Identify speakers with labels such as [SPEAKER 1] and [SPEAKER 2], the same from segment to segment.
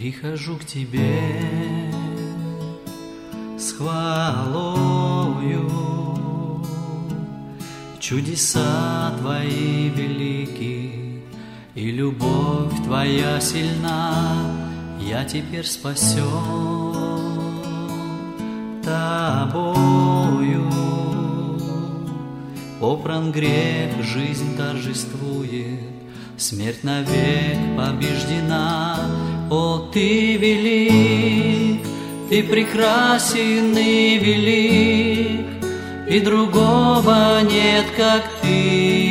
[SPEAKER 1] Прихожу к тебе с хвалою, чудеса твои велики, и любовь твоя сильна. Я теперь спасен тобою. Попран грех, жизнь торжествует, смерть навек побеждена. О, ты велик, ты прекрасен и велик, и другого нет, как ты,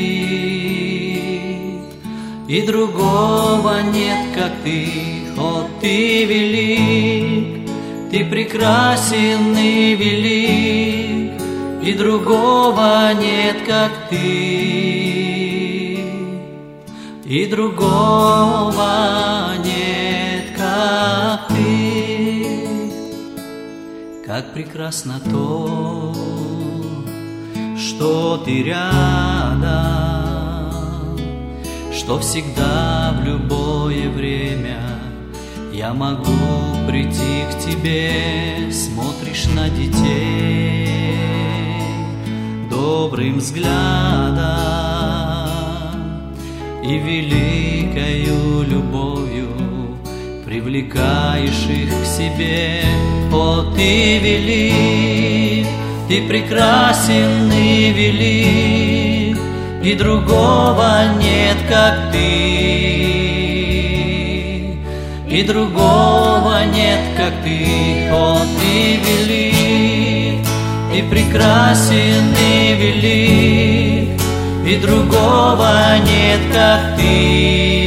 [SPEAKER 1] и другого нет, как ты. О, ты велик, ты прекрасен и велик, и другого нет, как ты, и другого нет, как ты. Как прекрасно то, что ты рядом, что всегда в любое время я могу прийти к тебе. Смотришь на детей добрым взглядом и великою любовью привлекаешь их к себе. О, ты велик, ты прекрасен и велик, и другого нет, как ты, и другого нет, как ты. О, ты велик, ты прекрасен и велик, и другого нет, как ты,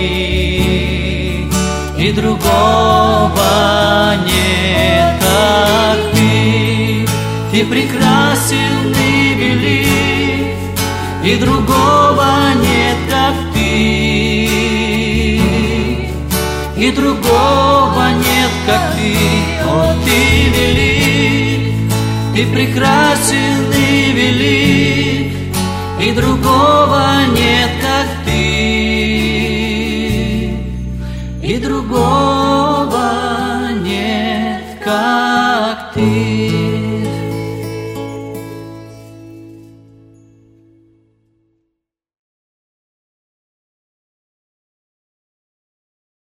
[SPEAKER 1] и другого нет, как ты. Ты прекрасен и велик, и другого нет, как ты, и другого нет, как ты. О, ты велик, ты прекрасен и велик, и другого нет, как ты, и другого нет, как ты.